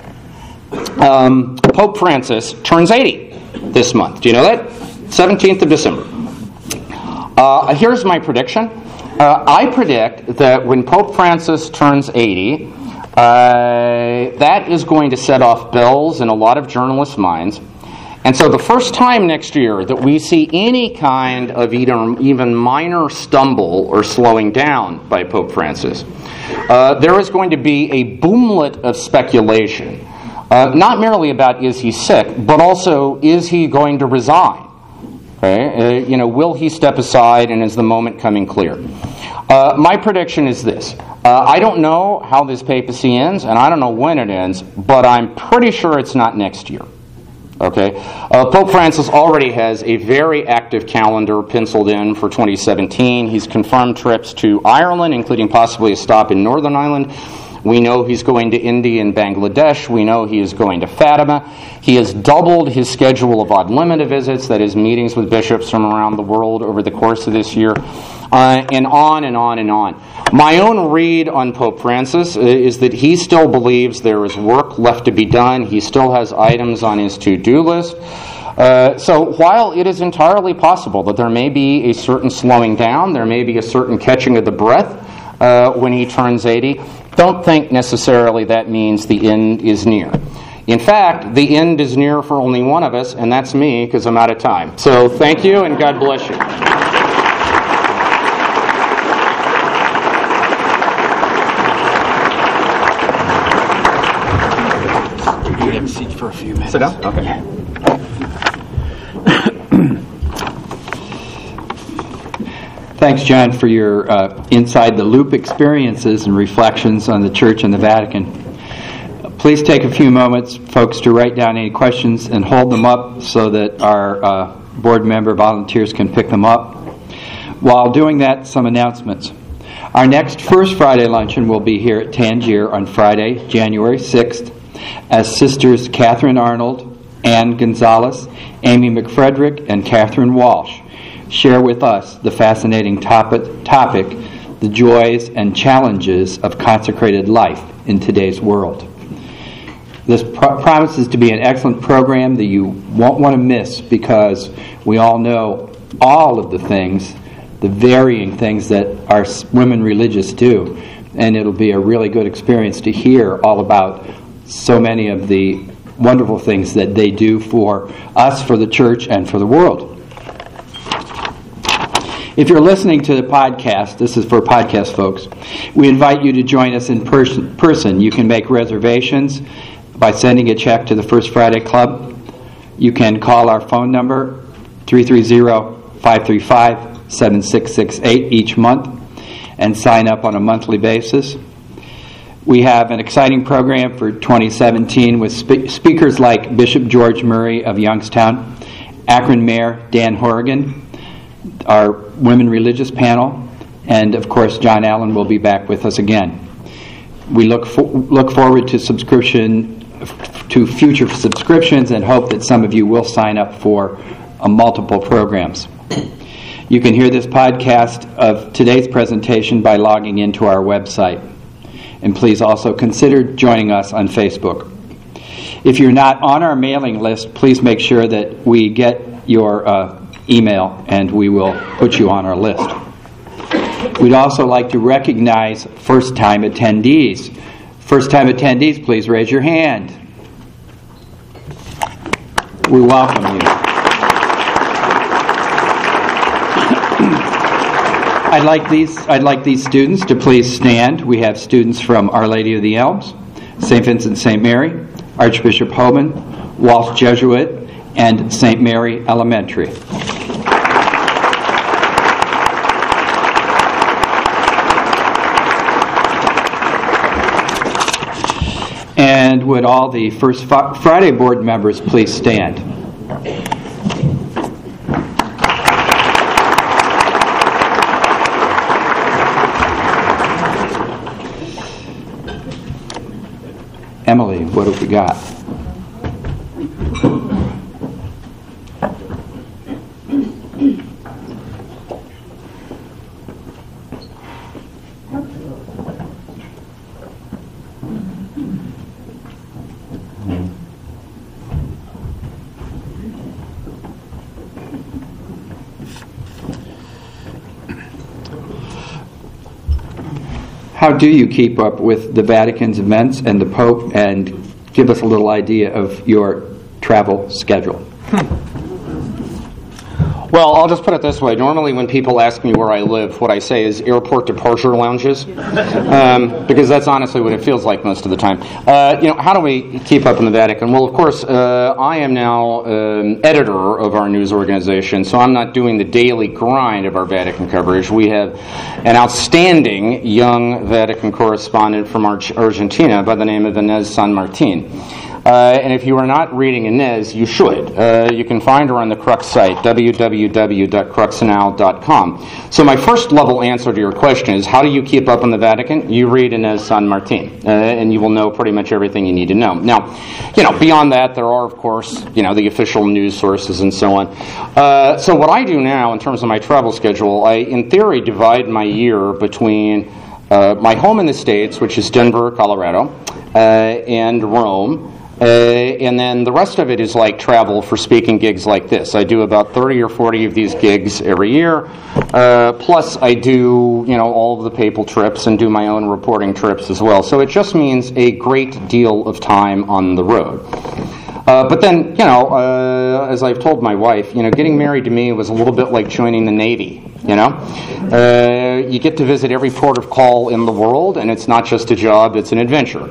Pope Francis turns 80 this month. Do you know that? 17th of December. Here's my prediction. I predict that when Pope Francis turns 80, that is going to set off bells in a lot of journalists' minds. And so the first time next year that we see any kind of even minor stumble or slowing down by Pope Francis, there is going to be a boomlet of speculation. Not merely about is he sick, but also is he going to resign? Okay? Will he step aside, and is the moment coming clear? My prediction is this. I don't know how this papacy ends, and I don't know when it ends, but I'm pretty sure it's not next year. Okay? Pope Francis already has a very active calendar penciled in for 2017. He's confirmed trips to Ireland, including possibly a stop in Northern Ireland. We know he's going to India and Bangladesh. We know he is going to Fatima. He has doubled his schedule of ad limina visits, that is, meetings with bishops from around the world over the course of this year, and on and on and on. My own read on Pope Francis is that he still believes there is work left to be done. He still has items on his to-do list. So while it is entirely possible that there may be a certain slowing down, there may be a certain catching of the breath when he turns 80, don't think necessarily that means the end is near. In fact, the end is near for only one of us, and that's me, because I'm out of time. So thank you, and God bless you. You have a seat for a few minutes. Sit down? Okay. Thanks, John, for your inside-the-loop experiences and reflections on the Church and the Vatican. Please take a few moments, folks, to write down any questions and hold them up so that our board member volunteers can pick them up. While doing that, some announcements. Our next First Friday luncheon will be here at Tangier on Friday, January 6th, as Sisters Catherine Arnold, Ann Gonzalez, Amy McFrederick, and Catherine Walsh share with us the fascinating topic, the joys and challenges of consecrated life in today's world. This promises to be an excellent program that you won't want to miss, because we all know all of the things, the varying things that our women religious do, and it'll be a really good experience to hear all about so many of the wonderful things that they do for us, for the Church, and for the world. If you're listening to the podcast, this is for podcast folks, we invite you to join us in person. You can make reservations by sending a check to the First Friday Club. You can call our phone number, 330-535-7668 each month, and sign up on a monthly basis. We have an exciting program for 2017 with speakers like Bishop George Murray of Youngstown, Akron Mayor Dan Horrigan, our women religious panel, and of course John Allen will be back with us again. We look forward to future subscriptions and hope that some of you will sign up for multiple programs. You can hear this podcast of today's presentation by logging into our website. And please also consider joining us on Facebook. If you're not on our mailing list, please make sure that we get your email and we will put you on our list. We'd also like to recognize first-time attendees. First-time attendees, please raise your hand. We welcome you. I'd like these students to please stand. We have students from Our Lady of the Elms, St. Vincent St. Mary, Archbishop Hoban, Walsh Jesuit, and St. Mary Elementary. And would all the First Friday board members please stand? what have we got? How do you keep up with the Vatican's events and the Pope, and give us a little idea of your travel schedule? Well, I'll just put it this way. Normally when people ask me where I live, what I say is airport departure lounges, because that's honestly what it feels like most of the time. How do we keep up in the Vatican? Well, of course, I am now editor of our news organization, so I'm not doing the daily grind of our Vatican coverage. We have an outstanding young Vatican correspondent from Argentina by the name of Inez San Martin. And if you are not reading Inez, you should. You can find her on the Crux site, www.cruxnow.com. So my first level answer to your question is, how do you keep up in the Vatican? You read Inez San Martin, and you will know pretty much everything you need to know. Now, beyond that, there are, of course, the official news sources and so on. So what I do now in terms of my travel schedule, I, in theory, divide my year between my home in the States, which is Denver, Colorado, and Rome. And then the rest of it is like travel for speaking gigs like this. I do about 30 or 40 of these gigs every year. Plus I do, all of the papal trips and do my own reporting trips as well. So it just means a great deal of time on the road. But then, as I've told my wife, getting married to me was a little bit like joining the Navy, You get to visit every port of call in the world, and it's not just a job, it's an adventure.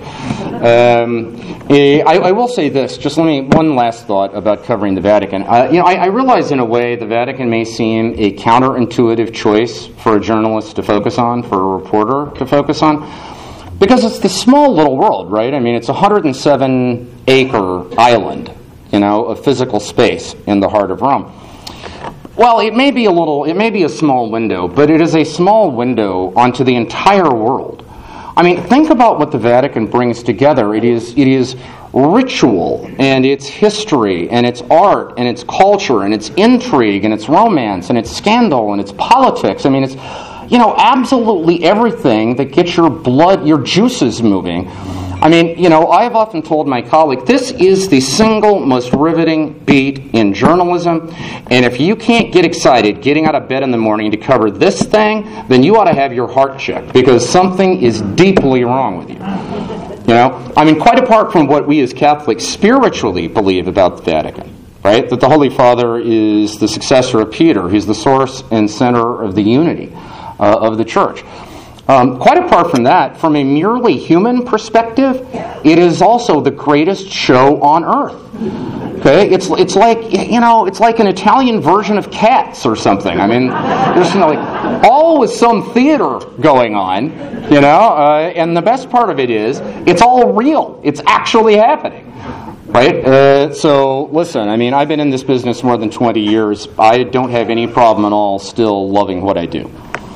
I will say this, one last thought about covering the Vatican. I realize in a way the Vatican may seem a counterintuitive choice for a journalist to focus on, for a reporter to focus on. Because it's this small little world, right? I mean, it's a 107-acre island, of physical space in the heart of Rome. Well, it may be a small window, but it is a small window onto the entire world. I mean, think about what the Vatican brings together. It is ritual, and its history, and its art, and its culture, and its intrigue, and its romance, and its scandal, and its politics. I mean, it's absolutely everything that gets your juices moving. I mean, I've often told my colleague, this is the single most riveting beat in journalism, and if you can't get excited getting out of bed in the morning to cover this thing, then you ought to have your heart checked, because something is deeply wrong with you. I mean, quite apart from what we as Catholics spiritually believe about the Vatican, right? That the Holy Father is the successor of Peter. He's the source and center of the unity of the Church. Quite apart from that, from a merely human perspective, it is also the greatest show on earth. Okay, it's like an Italian version of Cats or something. I mean, there's always some theater going on, and the best part of it is it's all real. It's actually happening. Right? So, listen, I mean, I've been in this business more than 20 years. I don't have any problem at all still loving what I do.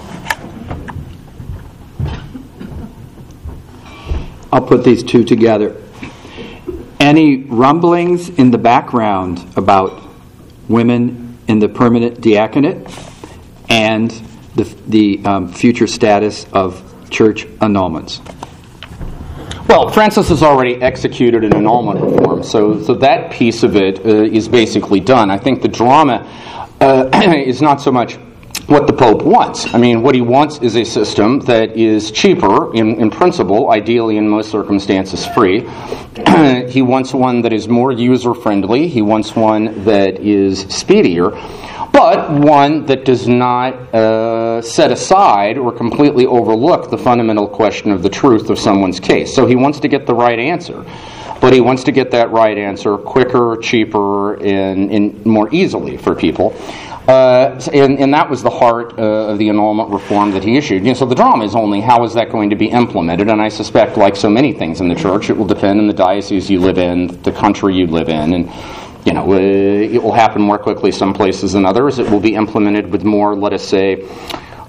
I'll put these two together. Any rumblings in the background about women in the permanent diaconate and the future status of church annulments? Well, Francis has already executed an annulment reform, so that piece of it is basically done. I think the drama is not so much what the Pope wants. I mean, what he wants is a system that is cheaper in principle, ideally in most circumstances free. He wants one that is more user-friendly. He wants one that is speedier, but one that does not set aside or completely overlook the fundamental question of the truth of someone's case. So he wants to get the right answer, but he wants to get that right answer quicker, cheaper, and more easily for people. And that was the heart of the annulment reform that he issued. So the drama is only how is that going to be implemented, and I suspect, like so many things in the church, it will depend on the diocese you live in, the country you live in, and it will happen more quickly some places than others. It will be implemented with more, let us say,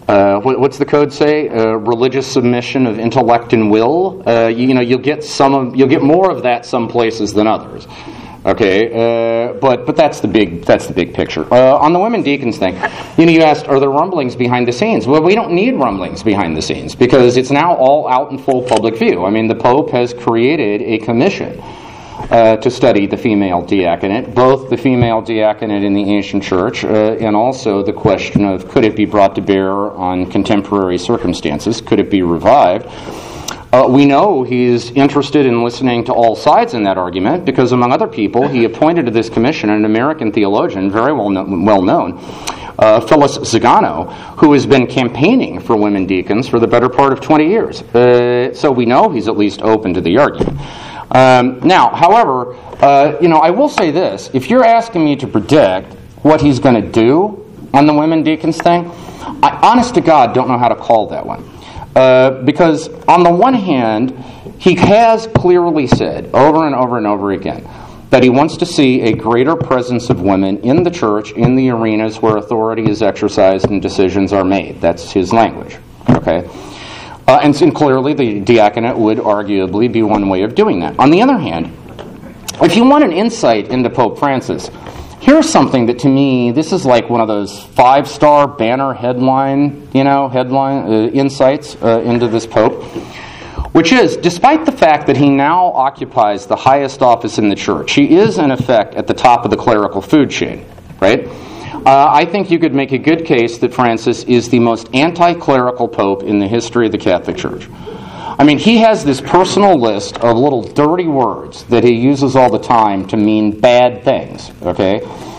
what's the code say? Religious submission of intellect and will. You'll get more of that some places than others. Okay, but that's the big picture. On the women deacons thing, you asked, are there rumblings behind the scenes? Well, we don't need rumblings behind the scenes because it's now all out in full public view. I mean, the Pope has created a commission to study the female diaconate, both the female diaconate in the ancient church and also the question of could it be brought to bear on contemporary circumstances? Could it be revived? We know he's interested in listening to all sides in that argument because, among other people, he appointed to this commission an American theologian, very well known, Phyllis Zagano, who has been campaigning for women deacons for the better part of 20 years. So we know he's at least open to the argument. Now, however, I will say this. If you're asking me to predict what he's going to do on the women deacons thing, I, honest to God, don't know how to call that one. Because on the one hand, he has clearly said over and over and over again that he wants to see a greater presence of women in the church, in the arenas where authority is exercised and decisions are made. That's his language. Okay? And clearly the diaconate would arguably be one way of doing that. On the other hand, if you want an insight into Pope Francis, here's something that to me, this is like one of those 5-star banner headline insights into this Pope, which is, despite the fact that he now occupies the highest office in the church, he is in effect at the top of the clerical food chain, right? I think you could make a good case that Francis is the most anti-clerical Pope in the history of the Catholic Church. I mean, he has this personal list of little dirty words that he uses all the time to mean bad things, okay?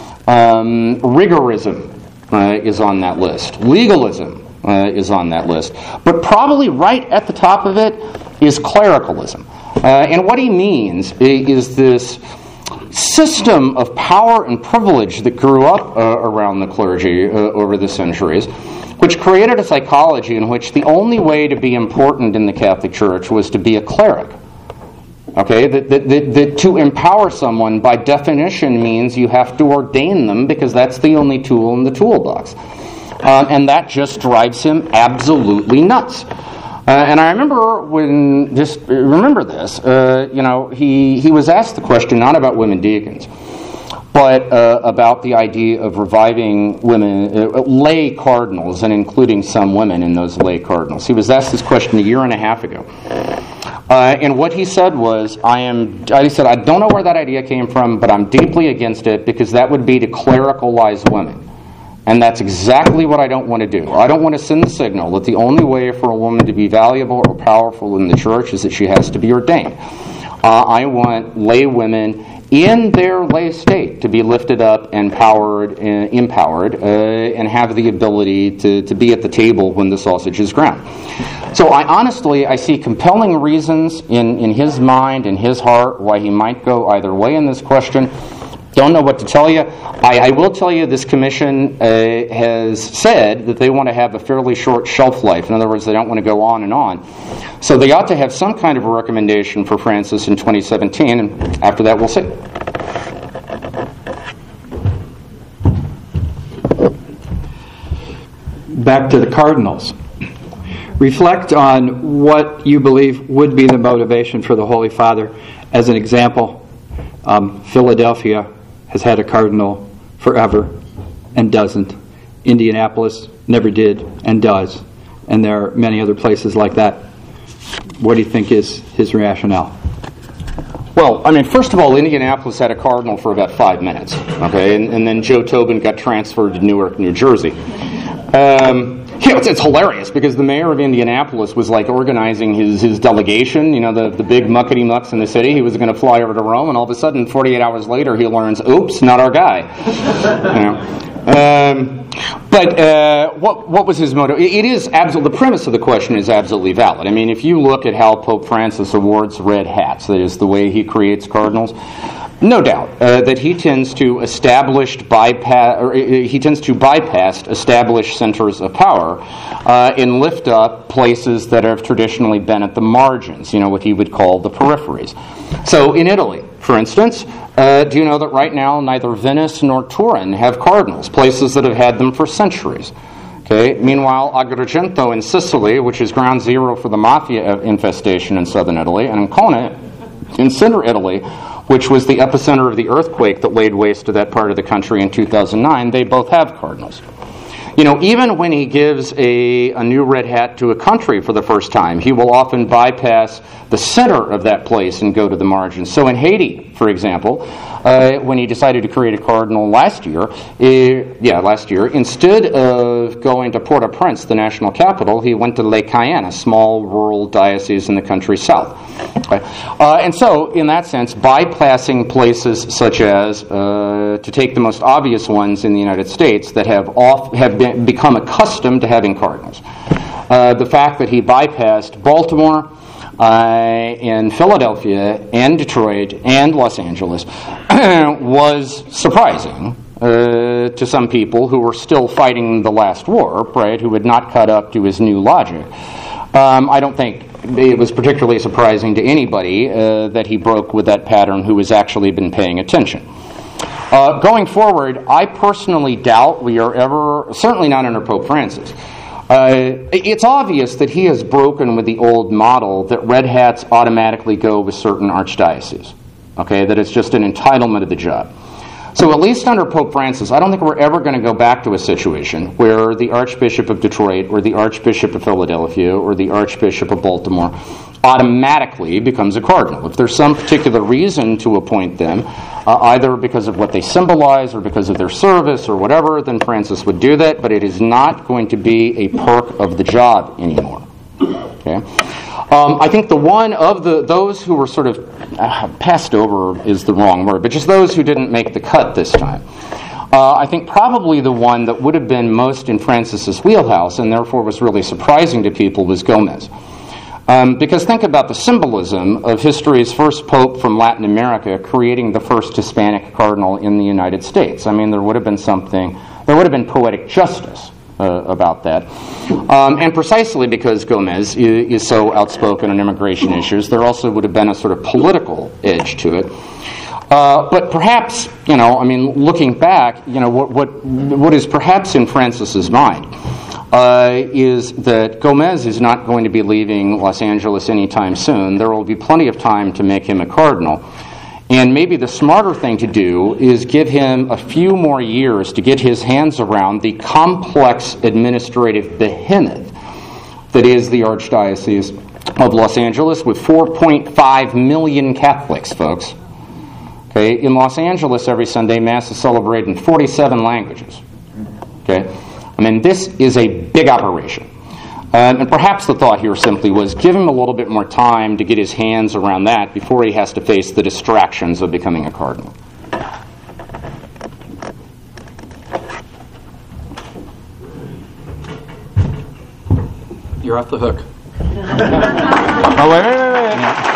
Rigorism is on that list. Legalism is on that list. But probably right at the top of it is clericalism. And what he means is this system of power and privilege that grew up around the clergy over the centuries, which created a psychology in which the only way to be important in the Catholic Church was to be a cleric. Okay, that to empower someone by definition means you have to ordain them because that's the only tool in the toolbox. And that just drives him absolutely nuts. And I remember remember this, he was asked the question not about women deacons, but about the idea of reviving women, lay cardinals, and including some women in those lay cardinals. He was asked this question a year and a half ago. And what he said was, I don't know where that idea came from, but I'm deeply against it because that would be to clericalize women. And that's exactly what I don't want to do. I don't want to send the signal that the only way for a woman to be valuable or powerful in the church is that she has to be ordained. I want lay women in their lay state to be lifted up and empowered, and have the ability to be at the table when the sausage is ground. So I see compelling reasons in his mind and his heart why he might go either way in this question. Don't know what to tell you. I will tell you this commission has said that they want to have a fairly short shelf life. In other words, they don't want to go on and on. So they ought to have some kind of a recommendation for Francis in 2017, and after that we'll see. Back to the cardinals. Reflect on what you believe would be the motivation for the Holy Father. As an example, Philadelphia has had a cardinal forever and doesn't. Indianapolis never did and does. And there are many other places like that. What do you think is his rationale? Well, first of all, Indianapolis had a cardinal for about 5 minutes, okay, and then Joe Tobin got transferred to Newark, New Jersey. It's hilarious because the mayor of Indianapolis was like organizing his delegation, the big muckety mucks in the city. He was going to fly over to Rome, and all of a sudden, 48 hours later, he learns, oops, not our guy. But what was his motive? It is absolutely, the premise of the question is absolutely valid. If you look at how Pope Francis awards red hats, that is the way he creates cardinals, no doubt that he tends to bypass established centers of power and lift up places that have traditionally been at the margins, what he would call the peripheries. So in Italy, for instance, do you know that right now neither Venice nor Turin have cardinals, places that have had them for centuries? Okay. Meanwhile, Agrigento in Sicily, which is ground zero for the mafia infestation in southern Italy, and Ancona in center Italy, which was the epicenter of the earthquake that laid waste to that part of the country in 2009, they both have cardinals. You know, even when he gives a new red hat to a country for the first time, he will often bypass the center of that place and go to the margins. So in Haiti, for example, when he decided to create a cardinal last year, instead of going to Port-au-Prince, the national capital, he went to Les Cayennes, a small rural diocese in the country south. And so, in that sense, bypassing places such as, to take the most obvious ones in the United States that have become accustomed to having cardinals. The fact that he bypassed Baltimore and Philadelphia and Detroit and Los Angeles was surprising to some people who were still fighting the last war, right, who had not caught up to his new logic. I don't think it was particularly surprising to anybody that he broke with that pattern who has actually been paying attention. Going forward, I personally doubt we are ever, certainly not under Pope Francis. It's obvious that he has broken with the old model that red hats automatically go with certain archdioceses. Okay, that it's just an entitlement of the job. So at least under Pope Francis, I don't think we're ever going to go back to a situation where the Archbishop of Detroit or the Archbishop of Philadelphia or the Archbishop of Baltimore automatically becomes a cardinal. If there's some particular reason to appoint them, either because of what they symbolize or because of their service or whatever, then Francis would do that, but it is not going to be a perk of the job anymore. Okay? I think the one of those who were sort of passed over is the wrong word, but just those who didn't make the cut this time. I think probably the one that would have been most in Francis's wheelhouse and therefore was really surprising to people was Gomez. Because think about the symbolism of history's first pope from Latin America creating the first Hispanic cardinal in the United States. I mean, there would have been poetic justice about that. And precisely because Gomez is so outspoken on immigration issues, there also would have been a sort of political edge to it. But perhaps, looking back, what is perhaps in Francis's mind is that Gomez is not going to be leaving Los Angeles anytime soon. There will be plenty of time to make him a cardinal. And maybe the smarter thing to do is give him a few more years to get his hands around the complex administrative behemoth that is the Archdiocese of Los Angeles with 4.5 million Catholics, folks. Okay, in Los Angeles, every Sunday, Mass is celebrated in 47 languages. Okay, I mean, this is a big operation. And perhaps the thought here simply was give him a little bit more time to get his hands around that before he has to face the distractions of becoming a cardinal. You're off the hook. Oh, wait.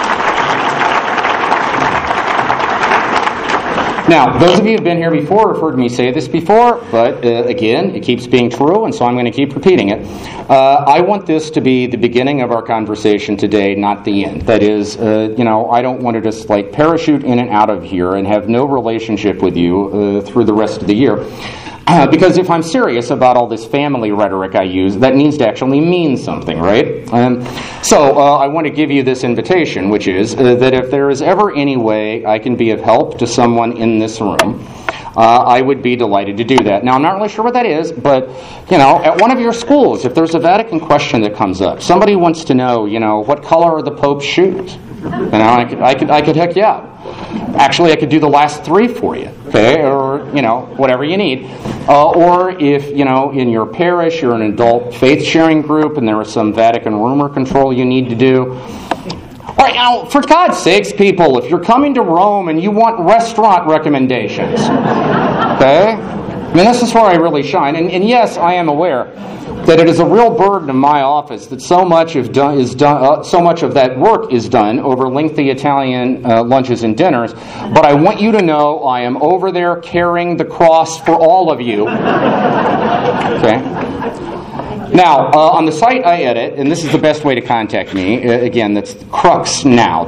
Now, those of you who have been here before have heard me say this before, but again, it keeps being true, and so I'm going to keep repeating it. I want this to be the beginning of our conversation today, not the end. That is, I don't want to just parachute in and out of here and have no relationship with you through the rest of the year. Because if I'm serious about all this family rhetoric I use, that needs to actually mean something, right? So I want to give you this invitation, which is that if there is ever any way I can be of help to someone in this room, I would be delighted to do that. Now, I'm not really sure what that is, but, at one of your schools, if there's a Vatican question that comes up, somebody wants to know, what color are the Pope's shoes? I could hook you up. Actually, I could do the last 3 for you, okay? Or, whatever you need. Or if, in your parish, you're an adult faith-sharing group and there is some Vatican rumor control you need to do. All right, for God's sakes, people, if you're coming to Rome and you want restaurant recommendations, okay? I mean, this is where I really shine. And yes, I am aware that it is a real burden of my office that so much of that work is done over lengthy Italian lunches and dinners. But I want you to know I am over there carrying the cross for all of you. Okay. Now, on the site I edit, and this is the best way to contact me, again, that's Crux Now,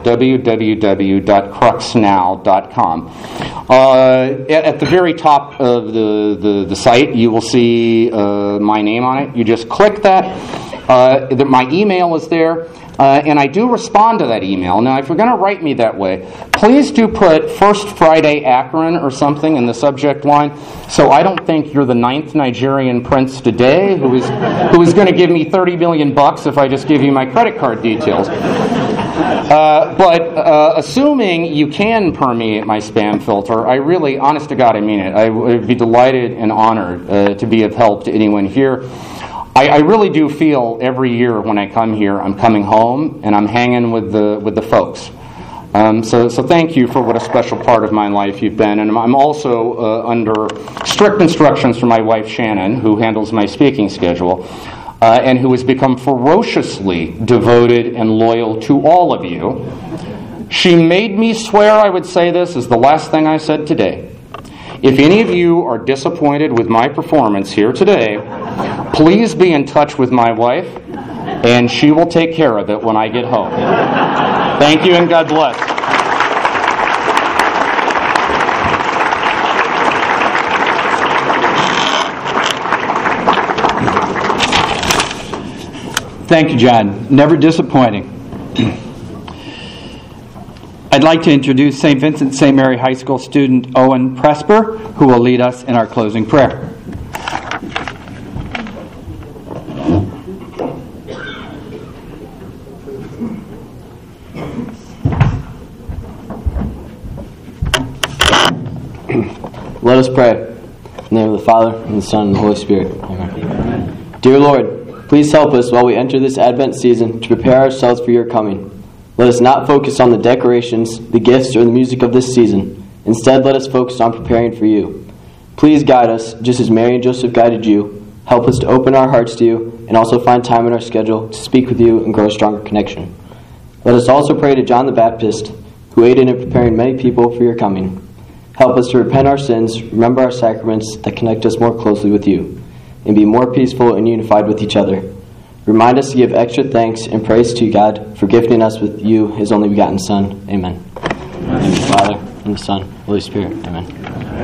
www.cruxnow.com. At the very top of the site, you will see my name on it. You just click that. My email is there. And I do respond to that email. Now, if you're going to write me that way, please do put First Friday Akron or something in the subject line, so I don't think you're the 9th Nigerian prince today who is going to give me $30 million if I just give you my credit card details. But assuming you can permeate my spam filter, I really, honest to God, I mean it. I would be delighted and honored to be of help to anyone here. I really do feel every year when I come here, I'm coming home and I'm hanging with the folks. So thank you for what a special part of my life you've been. And I'm also under strict instructions from my wife Shannon, who handles my speaking schedule, and who has become ferociously devoted and loyal to all of you. She made me swear I would say this is the last thing I said today. If any of you are disappointed with my performance here today, please be in touch with my wife, and she will take care of it when I get home. Thank you, and God bless. Thank you, John. Never disappointing. I'd like to introduce St. Vincent St. Mary High School student Owen Presper, who will lead us in our closing prayer. Let us pray. In the name of the Father, and the Son, and the Holy Spirit. Amen. Dear Lord, please help us while we enter this Advent season to prepare ourselves for your coming. Let us not focus on the decorations, the gifts, or the music of this season. Instead, let us focus on preparing for you. Please guide us, just as Mary and Joseph guided you. Help us to open our hearts to you, and also find time in our schedule to speak with you and grow a stronger connection. Let us also pray to John the Baptist, who aided in preparing many people for your coming. Help us to repent our sins, remember our sacraments that connect us more closely with you, and be more peaceful and unified with each other. Remind us to give extra thanks and praise to God for gifting us with you, his only begotten Son. Amen. In the name of the Father, and the Son, and the Holy Spirit. Amen.